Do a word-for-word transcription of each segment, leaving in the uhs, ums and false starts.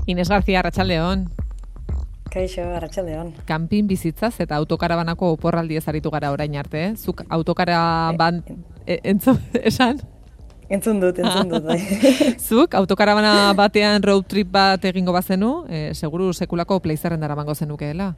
Ines García, arratsaldeon. Kaixo, arratsaldeon. Kanpin bizitzaz eta autokarabanako oporraldiez aritu gara orain arte, eh? Zuk autokaraban e, entzun esan? Entzun dut, entzun dut, bai. Zuk autokarabana batean road trip bat egingo bazenu, e, seguru sekulako pleizerrendara mango zenukeela.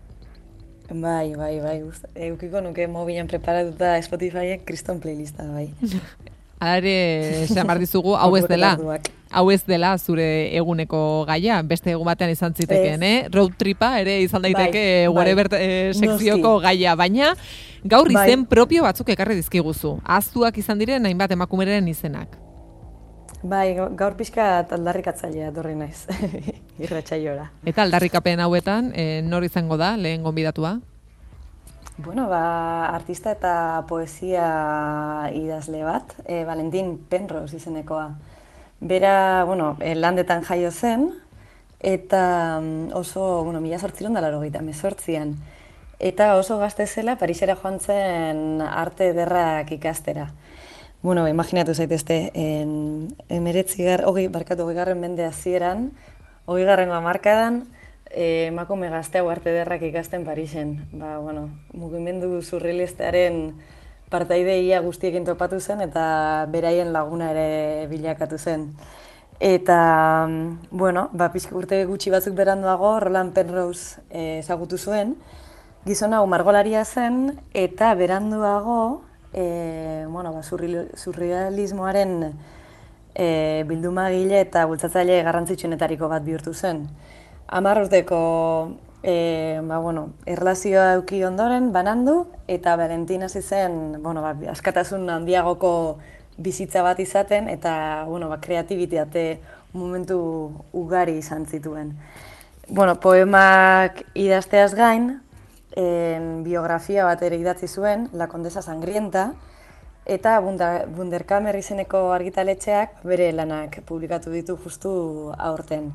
Bai, bai, bai. Eukiko nuke mobilan preparatuta Spotifyek kriston playlista, bai. Are, esan behar dizugu, hau ez dela, hau ez dela zure eguneko gaia, beste egun batean izan zitekeen, eh? Road tripa ere izan daiteke bai, whatever bai. eh, sekzioko gaia, baina gaur izen bai. propio batzuk ekarri dizkiguzu. Ahaztuak izan diren hainbat emakumeren izenak. Bai, gaur pixka aldarrikatzailea dorri naiz, irratsaiora. Eta aldarrikapen hauetan, eh, nor izango da, lehen gonbidatua? Bueno, ba, artista eta poesia idazle bat, e, Valentin Penrose izenekoa. Bera, bueno, e, landetan jaio zen, eta oso, bueno, mila zortziron da laurogeita hemezortzian. Eta oso gazte zela Parisera joan zen arte ederrak ikastera. Bueno, imaginatu zaitezte, en, emeretzigar, hogei, barkatu, hogei garren mende hasieran, hogei garren hamarkadan, E, emakume gazte hau arte ederrak ikasten Parisen. Ba, bueno, mugimendu surrealistearen partaideia guztiekin topatu zen eta beraien laguna ere bilakatu zen. Eta, bueno, ba, pixka urte gutxi batzuk beranduago, Roland Penrose e, ezagutu zuen. Gizon hau margolaria zen eta beranduago, e, bueno, ba, surrealismoaren e, bildumagile eta bultzatzaile garrantzitsuenetariko bat bihurtu zen. Hamar urteko e, ba, bueno, erlazioa eduki ondoren banandu eta Valentin hasi zen bueno, ba, askatasun handiagoko bizitza bat izaten eta bueno, ba, kreatibitate momentu ugari izan zituen. Bueno, poemak idazteaz gain, en, biografia bat ere idatzi zuen, La Condesa Sangrienta, eta Wunderkammer izeneko argitaletxeak bere lanak publikatu ditu justu aurten.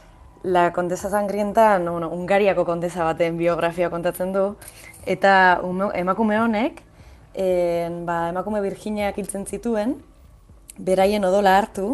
La Condesa Sangrienta, no, no, Hungariako kondesa baten biografia kontatzen du, eta ume, emakume honek, en, ba, emakume birgineak hiltzen zituen, beraien odola hartu,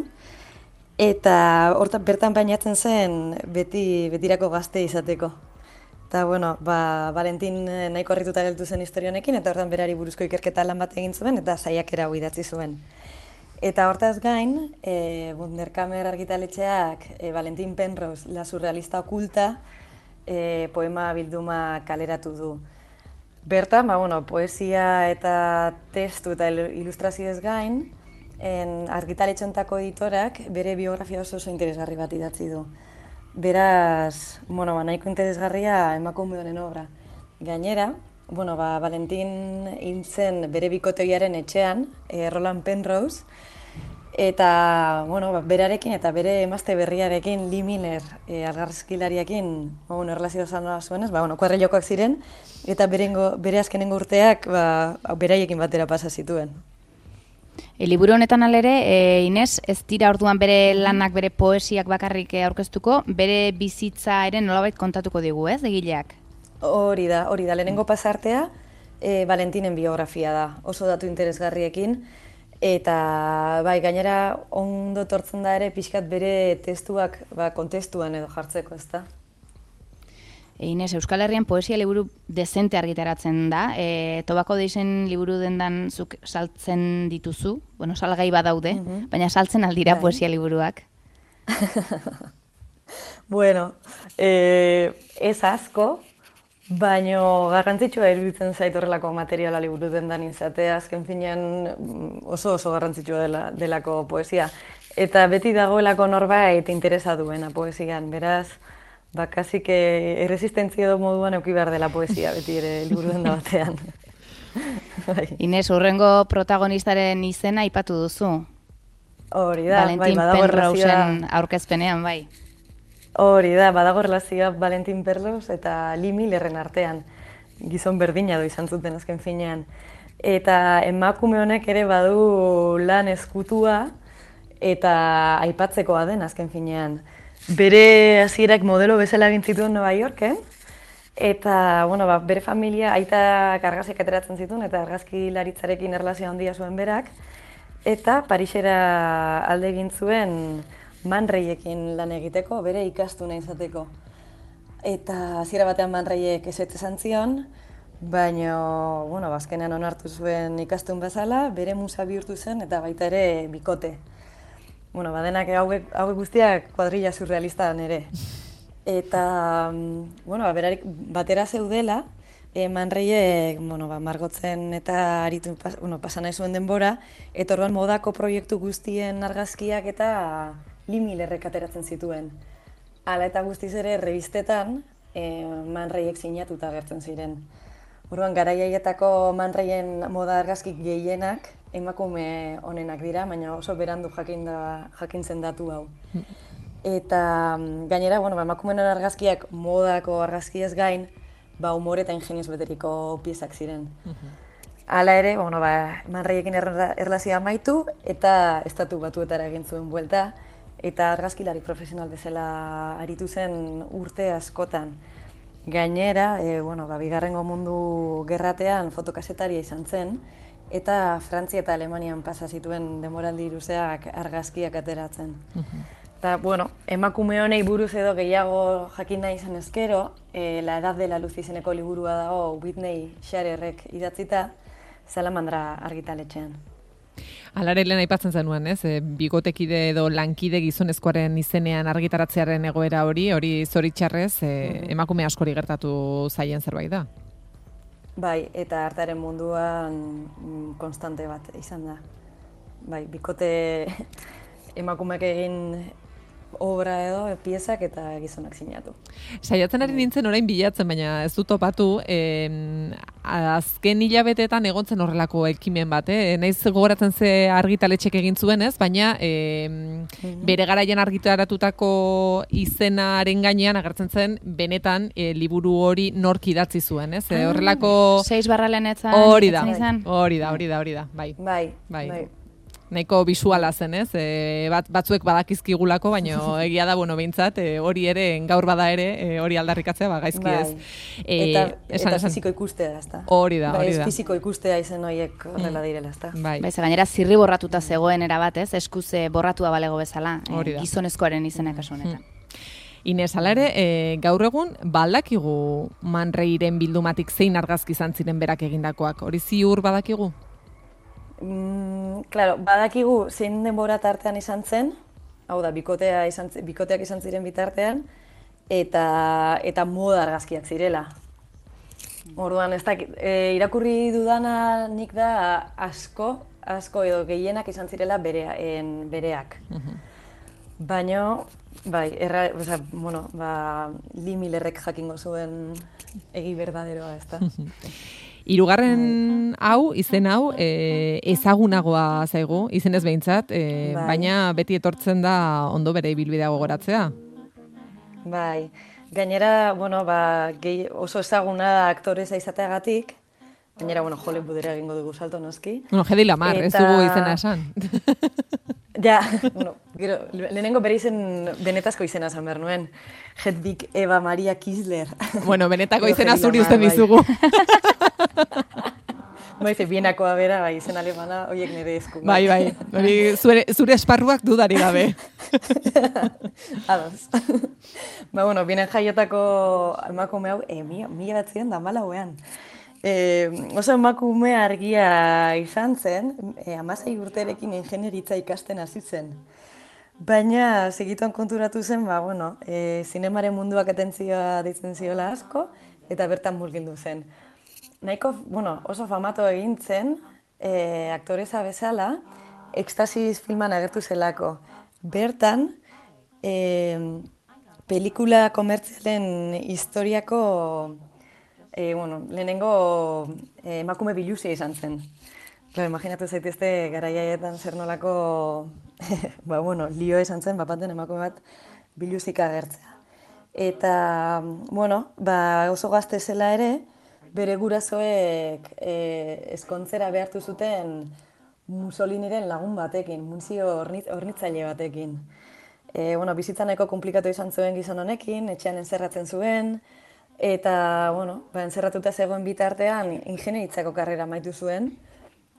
eta hortan bertan bainatzen zen beti betirako gazte izateko. Eta, bueno, ba, Valentin nahiko harrituta geltu zen historia honekin, eta hortan berari buruzko ikerketa lan bat egin zuen, eta saiakera hau idatzi zuen. Eta hortaz gain, e, Wunderkammer argitaletxeak e, Valentin Penrose, La Surrealista Oculta, e, poema bilduma kaleratu du. Bertan, ba, bueno, poesia eta testu eta ilustrazioez gain, en, argitaletxontako editorak bere biografia oso oso interesgarri bat idatzi du. Beraz, bueno, ba, nahiko interesgarria emakume honen obra. Gainera, bueno, ba, Valentin hil zen bere bikotoiaren etxean, e, Roland Penrose, eta bueno, ba, berarekin eta bere emazte berriarekin, Lee Miller, e, argazkilariarekin, ba, bueno, erlazio zanoa zuenez, ba, bueno, kuarrilokoak ziren, eta berengo, bere azkenengo urteak ba, beraiekin batera pasa zituen. E, liburu honetan alere, e, Ines, ez dira orduan bere lanak, bere poesiak bakarrik aurkeztuko, bere bizitza ere nolabait kontatuko digu, ez, egileak? Hori da, hori da, lehenengo pasartea, e, Valentinen biografia da, oso datu interesgarriekin, eta bai, gainera ondo tortzen da ere pixkat bere testuak ba, kontestuan edo jartzeko, ezta? E, Ines, Euskal Herrian poesia liburu dezente argitaratzen da, e, Tobacco Daysen liburu dendan zuk saltzen dituzu, bueno, salgai badaude, uh -huh. baina saltzen aldira bai. Poesia liburuak. Bueno, e, ez asko, baina garrantzitsua iruditzen zait horrelako materiala liburu dendan izatea, azken finean oso oso garrantzitsua dela, delako poesia. Eta beti dagoelako norbait interesa duena poesian, beraz, bakasik erresistentzia edo moduan eduki behar dela poesia beti ere liburu denda batean. Ines, hurrengo protagonistaren izena aipatu duzu. Hori da, Valentin bai, badago Penrosen aurkezpenean, bai. Hori da, badago relazioa Valentin Penrose eta Lee Millerren artean, gizon berdina du izan zuten azken finean. Eta emakume honek ere badu lan ezkutua eta aipatzekoa den azken finean. Bere hasierak modelo bezala egin zituen Nova Yorken, eta bueno, ba, bere familia aitak argazkiak ateratzen zituen eta argazkilaritzarekin erlazio handia zuen berak, eta Parisera alde egin zuen Man Rayekin lan egiteko, bere ikastu nahi izateko. Eta hasiera batean Man Rayek ezetz esan zion, baina, bueno, azkenean onartu zuen ikastun bezala, bere musa bihurtu zen eta baita ere bikote. Bueno, badenak hauek, hauek guztiak kuadrilla surrealistan ere. Eta, bueno, berarik batera zeudela, e, Man Rayek, bueno, ba, margotzen eta aritu pas, bueno, pasa nahi zuen denbora, eta orduan modako proiektu guztien argazkiak eta limilerrek ateratzen zituen. Hala eta guztiz ere, revistetan, e, Man Rayek sinatuta agertzen ziren. Orduan, garaiaietako Man Rayen moda argazki gehienak emakume honenak dira, baina oso berandu jakin da, jakintzen datu hau. Eta gainera, bueno, emakumeen argazkiak modako argazkiez gain, ba, humore eta ingenioz beteriko piezak ziren. Hala ere, bueno, ba, Man Rayekin erlazioa amaitu eta estatu batuetara egin zuen buelta, eta argazkilari profesional bezala aritu zen urte askotan. Gainera, e, bueno, ba, bigarrengo mundu gerratean fotokazetaria izan zen, eta Frantzia eta Alemanian pasa zituen denboraldi luzeak argazkiak ateratzen. Eta, bueno, emakume honei buruz edo gehiago jakin nahi izan ezkero, e, La Edad de la Luz izeneko liburua dago Whitney Sharerrek idatzita, Salamandra argitaletxean. Alare lehen aipatzen zenuen, ez? E, bigotekide edo lankide gizonezkoaren izenean argitaratzearen egoera hori, hori zoritxarrez, e, emakume askori gertatu zaien zerbait da. Bai, eta artearen munduan konstante bat izan da. Bai, bikote emakumeak egin obra edo, piezak eta gizonak sinatu. Saiatzen ari nintzen orain bilatzen, baina ez dut topatu, eh, azken hilabetetan egon zen horrelako ekimen bat, eh? Naiz gogoratzen ze argitaletxek egin zuen, ez? Baina eh, mm-hmm. bere garaian argitaratutako izenaren gainean agertzen zen benetan eh, liburu hori nork idatzi zuen, ez? Ah, horrelako seis barra lenetzan. Hori da, hori da, hori da, hori da, bai. Bai, bai. bai. Nahiko bisuala zen, ez? E, bat, batzuek badakizkigulako, baina egia da, bueno, behintzat, e, hori ere, gaur bada ere, e, hori aldarrikatzea, ba, gaizki ez. Bai. E, eta esan, eta fiziko ikustea, ezta? Hori da, hori da. Bai, fiziko ikustea izen horiek horrela direla, ezta? Bai. Bai, gainera zirri borratuta zegoen erabat, ez? Eskuz borratua balego bezala, e, gizonezkoaren izena kasu honetan. Inez, hala ere, e, gaur egun, baldakigu Man Rayen bildumatik zein argazki izan ziren berak egindakoak. Hori ziur badakigu? Mm, claro, badakigu zein denbora tartean izan zen, hau da, bikotea izan, bikoteak izan ziren bitartean, eta, eta moda argazkiak zirela. Orduan, ez da, e, irakurri dudana nik da asko, asko edo gehienak izan zirela berea, en, bereak. Baina, bai, erra, oza, bueno, ba, Limilerrek jakingo zuen egi berdaderoa, ez da. Hirugarren hau, izen hau, e, ezagunagoa zaigu, izenez behintzat, e, bai. Baina beti etortzen da ondo bere ibilbidea gogoratzea. Bai, gainera, bueno, ba, gehi, oso ezaguna da aktoreza izateagatik, gainera, bueno, Hollywoodera egingo dugu salto noski. Bueno, Hedi Lamar, eta... ez dugu izena esan. Ja, bueno, gero, lehenengo bere izen benetazko izena esan behar nuen. Hedwig Eva Maria Kisler. Bueno, benetako izena zuri usten dizugu. Baize, bienakoa bera, bai, izen alemana, horiek nire esku. Bai, bai, hori zure, zure esparruak dudari gabe. Ados. Ba, bueno, bienen jaiotako emakume hau, e, mila, mila bat ziren da malauean. E, oso emakume argia izan zen, e, hamasei urterekin ingenieritza ikasten hasi zen. Baina, segituan konturatu zen, ba, bueno, e, zinemaren munduak atentzioa ditzen ziola asko, eta bertan murgildu zen. Nahiko, bueno, oso famatu egin zen, e, aktoreza bezala, Ekstasiz filman agertu zelako. Bertan, e, pelikula komertzialen historiako E, bueno, lehenengo e, emakume biluzia izan zen. Claro, imaginatu zaitezte garaiaietan zer nolako ba, bueno, lio izan zen, bapaten emakume bat biluzik agertzea. Eta, bueno, ba, oso gazte zela ere, bere gurasoek e, ezkontzera behartu zuten Mussoliniren lagun batekin, munzio hornitzaile batekin. E, bueno, bizitzaneko komplikatu izan zuen gizon honekin, etxean entzerratzen zuen, eta, bueno, ba, entzerratuta zegoen bitartean ingenieritzako karrera amaitu zuen,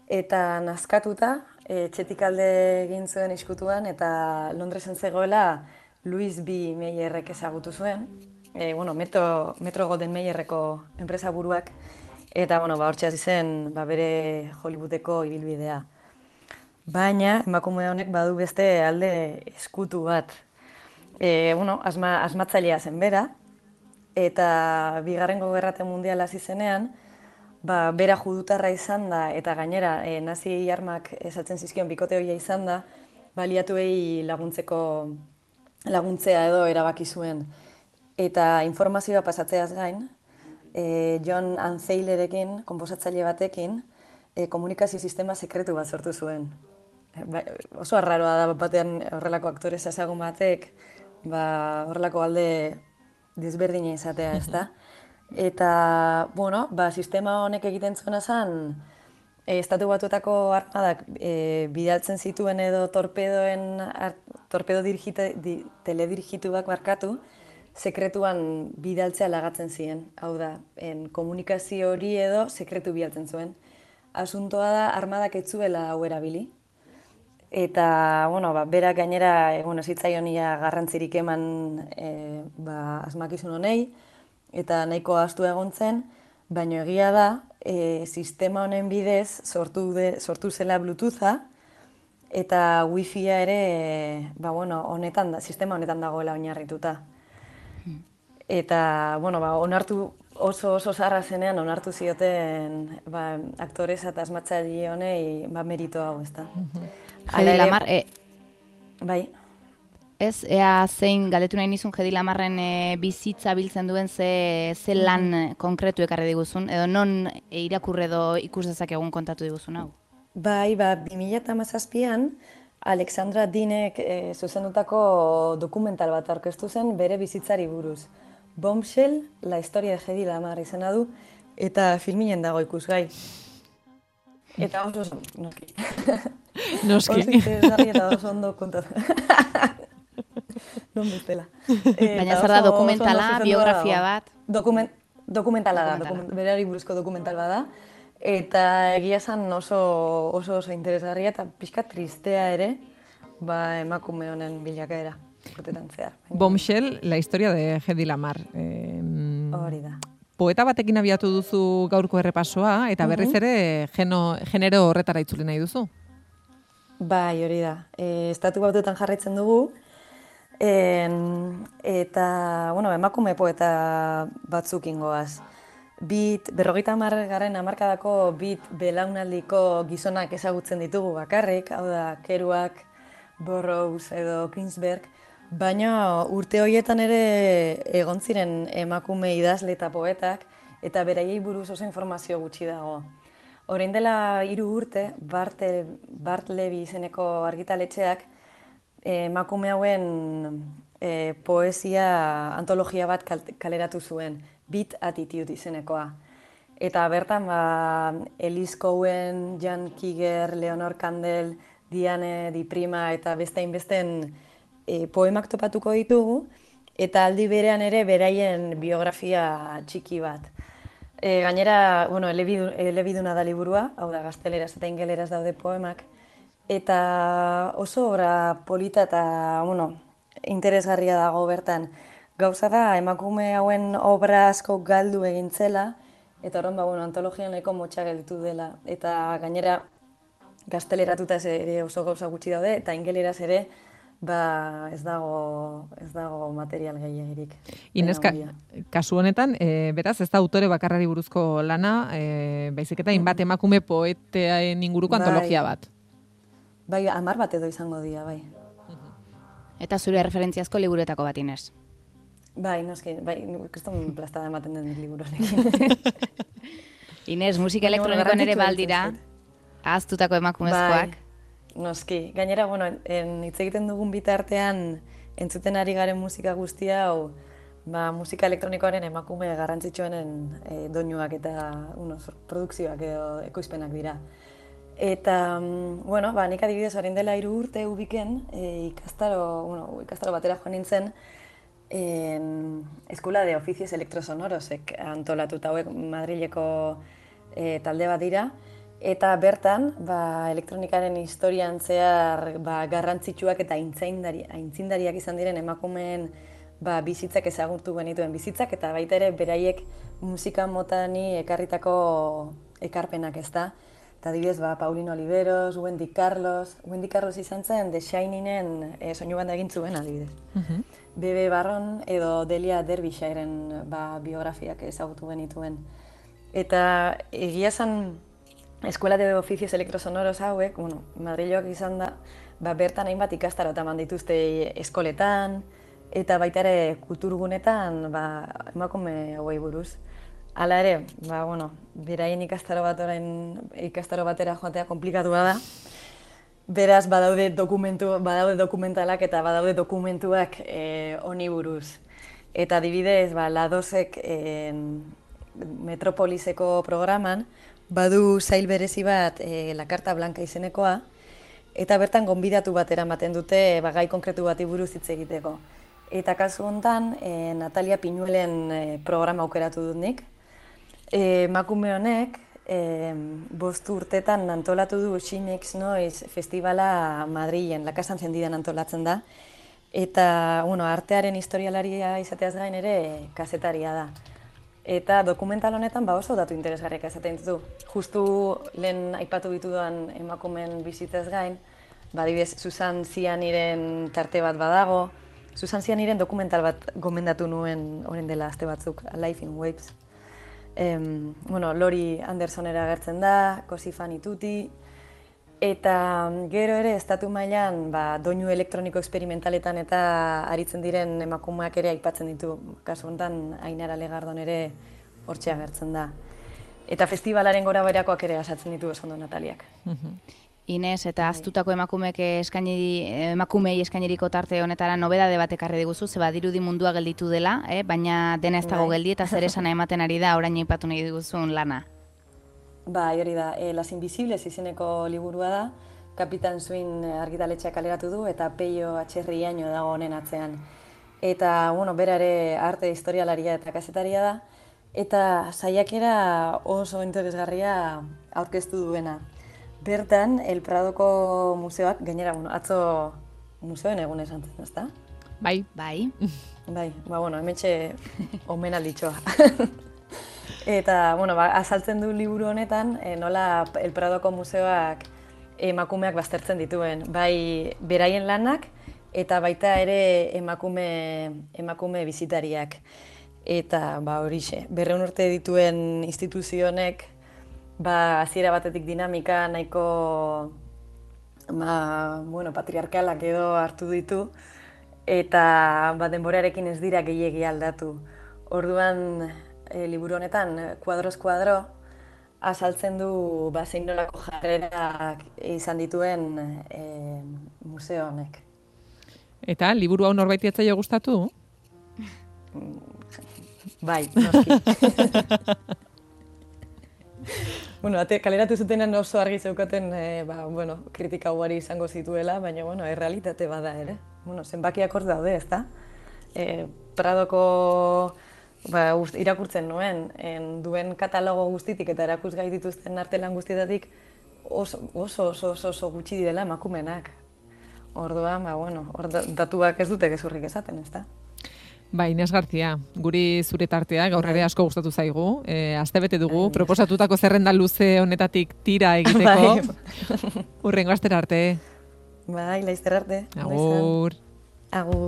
eta nazkatuta, etxetik alde egin zuen iskutuan, eta Londresen zegoela Louis B. Mayerrek ezagutu zuen, e, bueno, Metro, Metro Golden Mayerreko enpresa buruak, eta bueno, ba, hortxe hasi zen ba, bere Hollywoodeko ibilbidea. Baina, emakume honek badu beste alde eskutu bat. E, bueno, asma, asmatzailea zen bera, eta bigarrengo gerrate mundiala hasi zenean, ba, bera judutarra izan da, eta gainera e, nazi armak esatzen zizkion bikote horia izan da, baliatuei laguntzeko laguntzea edo erabaki zuen. Eta informazioa pasatzeaz gain, e, John Anzeilerekin, konposatzaile batekin, e, komunikazio sistema sekretu bat sortu zuen. E, ba, oso arraroa da batean horrelako aktore ezagun batek, ba, horrelako alde desberdina izatea, ez da? Eta, bueno, ba, sistema honek egiten zuena zen, e, Estatu Batuetako armadak e, bidaltzen zituen edo torpedoen, ar, torpedo dirigite, di, teledirigituak markatu, sekretuan bidaltzea lagatzen ziren. Hau da, en, komunikazio hori edo sekretu bidaltzen zuen. Asuntoa da, armadak ez zuela hau erabili. Eta, bueno, ba, berak gainera, e, bueno, zitzaion ia garrantzirik eman e, ba, asmakizun honei, eta nahiko ahaztu egon zen, baina egia da, e, sistema honen bidez sortu, de, sortu zela Bluetootha, eta Wi-Fia ere, e, ba, bueno, honetan da, sistema honetan dagoela oinarrituta. Eta, bueno, ba, onartu oso oso zarra zenean, onartu zioten ba, aktoresa eta asmatzaile honei ba, merito hau, ez da. Hedi Lamar, e, bai. Ez, ea zein galdetu nahi nizun Hedi Lamarren e, bizitza biltzen duen ze, ze lan mm. konkretu ekarri diguzun, edo non e, irakurre edo ikus dezakegun kontatu diguzun hau? Bai, ba, bi mila hamazazpian Alexandra Dinek e, zuzendutako dokumental bat aurkeztu zen bere bizitzari buruz. Bombshell, la historia de Hedi Lamar izena du, eta filminen dago ikusgai. Eta oso oso, noski. Noski. Oso interesgarri eta oso ondo kontatu. Non bestela. Baina zer da dokumentala, biografia bat? Dokument, dokumentala da, dokument, berari buruzko dokumental bat da. Eta egia esan oso oso, oso interesgarria eta pixka tristea ere, ba, emakume honen bilakaera. Bombshell, la historia de Hedi Lamar. Eh, Hori da. Poeta batekin abiatu duzu gaurko errepasoa, eta berriz ere geno, genero horretara itzuli nahi duzu. Bai, hori da. E, Estatu Batuetan jarraitzen dugu, en, eta, bueno, emakume poeta batzuk ingoaz. Bit, berrogeita hamargarren hamarkadako bit belaunaldiko gizonak ezagutzen ditugu bakarrik, hau da, Kerouac, Burroughs edo Ginsberg, baina urte horietan ere egon ziren emakume idazle eta poetak, eta beraiei buruz oso informazio gutxi dago. Orain dela hiru urte, Bart, Bart Levi izeneko argitaletxeak emakume hauen e, poesia antologia bat kaleratu zuen, Beat Attitude izenekoa. Eta bertan, ba, Elise Cohen, Jan Kiger, Leonor Kandel, Diane Di Prima eta beste hainbesten e, poemak topatuko ditugu, eta aldi berean ere beraien biografia txiki bat. E, gainera, bueno, elebiduna da liburua, hau da gazteleraz eta ingeleraz daude poemak, eta oso obra polita eta, bueno, interesgarria dago bertan. Gauza da, emakume hauen obra asko galdu egintzela, eta horren, ba, bueno, antologian nahiko motxa gelditu dela. Eta gainera, gazteleratuta ere oso gauza gutxi daude, eta ingeleraz ere, ba, ez dago, ez dago material gehiagirik. Inez, ka, kasu honetan, e, beraz, ez da autore bakarrari buruzko lana, e, baizik eta inbat emakume poeteaen inguruko bai, antologia bat. Bai, hamar bat edo izango dira, bai. Eta zure referentziazko liburuetako bat, Inez? Bai, noski, bai, kriston plastada ematen den liburu honekin. Inez, musika elektronikoan ere baldira, ahaztutako emakumezkoak. Bai, noski. Gainera, bueno, hitz egiten dugun bitartean entzuten ari garen musika guztia, hau, ba, musika elektronikoaren emakume garrantzitsuenen e, doinuak eta uno, produkzioak edo ekoizpenak dira. Eta, bueno, ba, nik adibidez orain dela hiru urte ubiken, e, ikastaro, bueno, ikastaro batera joan nintzen, en Escuela de Oficios Electrosonorosek antolatuta hauek Madrileko e, talde bat dira, Eta bertan, ba, elektronikaren historian zehar ba, garrantzitsuak eta aintzindari, aintzindariak izan diren emakumeen ba, bizitzak ezagutu genituen bizitzak, eta baita ere beraiek musika motani ekarritako ekarpenak, ez da. Eta adibidez, ba, Paulino Oliveros, Wendy Carlos, Wendy Carlos izan zen The Shininen e, soinu banda egin zuen adibidez. Uh-huh. Bebe Barron edo Delia Derbyshireen ba, biografiak ezagutu genituen. Eta egia zen Escuela de Oficios Elektrosonoros hauek, bueno, Madrilekoak izan da, ba, bertan hainbat ikastaro eman dituzte eskoletan, eta baita ere kulturgunetan ba, emakume hauei buruz. Hala ere, ba, bueno, beraien ikastaro bat orain ikastaro batera joatea komplikatua da. Beraz, badaude dokumentu, badaude dokumentalak eta badaude dokumentuak eh, honi buruz. Eta adibidez, ba, Ladosek eh, Metropoliseko programan badu sail berezi bat eh, La Carta Blanca izenekoa, eta bertan gonbidatu bat eramaten dute ba, gai konkretu bati buruz hitz egiteko. Eta kasu honetan, eh, Natalia Piñuelen eh, programa aukeratu dut nik. Emakume honek, eh, bost urtetan antolatu du She Makes Noise festivala Madrilen, La Casa Encendidan antolatzen da. Eta, bueno, artearen historialaria izateaz gain ere kazetaria da. Eta dokumental honetan ba oso datu interesgarriak esaten ditu. Justu lehen aipatu ditudan emakumeen bizitzaz gain, ba adibidez Susan Zianiren tarte bat badago. Susan Zianiren dokumental bat gomendatu nuen orain dela aste batzuk, Life in Waves. Em, bueno, Lori Andersonera agertzen da, Cosi Fan Tutti, eta gero ere estatu mailan ba, doinu elektroniko esperimentaletan eta aritzen diren emakumeak ere aipatzen ditu. Kasu honetan Ainara Legardon ere hortxe agertzen da. Eta festivalaren gora berakoak ere asatzen ditu oso ondo Nataliak. Inez, eta aztutako emakumeek eskainiri, emakumei eskainiriko tarte honetara nobedade bat ekarri diguzu, ze badirudi mundua gelditu dela, eh? Baina dena ez dago geldi eta zer esana ematen ari da orain aipatu nahi diguzun lana. Ba, hori da, e, Las Invisibles izeneko liburua da, Kapitan Swin argitaletxeak kaleratu du eta Peio Atxerriaino dago honen atzean. Eta, bueno, bera ere arte historialaria eta kazetaria da, eta saiakera oso interesgarria aurkeztu duena. Bertan, El Pradoko museoak, gainera, bueno, atzo museoen egun esan zen, ezta? Bai. Bai. Bai, ba, bueno, hementxe omenalditxoa. Eta, bueno, ba, azaltzen du liburu honetan, e, nola El Pradoko museoak emakumeak baztertzen dituen. Bai, beraien lanak, eta baita ere emakume, emakume bizitariak. Eta, ba, horixe, berrehun urte dituen instituzionek, ba, hasiera batetik dinamika nahiko ba, bueno, patriarkalak edo hartu ditu, eta ba, denborarekin ez dira gehiegi aldatu. Orduan, e, liburu honetan, kuadroz kuadro, azaltzen du ba, zein nolako jarrerak izan dituen e, museo honek. Eta, liburu hau norbaiti etzaio gustatu? Bai, noski. Bueno, ate, kaleratu zutenan oso argi zeukaten e, ba, bueno, kritika ugari izango zituela, baina bueno, errealitate bada ere. Bueno, zenbakiak hor daude, ezta? E, Pradoko ba, irakurtzen nuen, en, duen katalogo guztitik eta erakusgai dituzten artelan guztietatik oso, oso, oso, oso, oso gutxi direla emakumenak. Orduan, ba, bueno, hor datuak ez dute gezurrik esaten, ezta? Ba, Inez García, guri zure tartea, gaur ere asko gustatu zaigu. E, astebete dugu, proposatutako zerrenda luze honetatik tira egiteko. Hurrengo astera arte. Bai, laizter arte. Agur. Agur.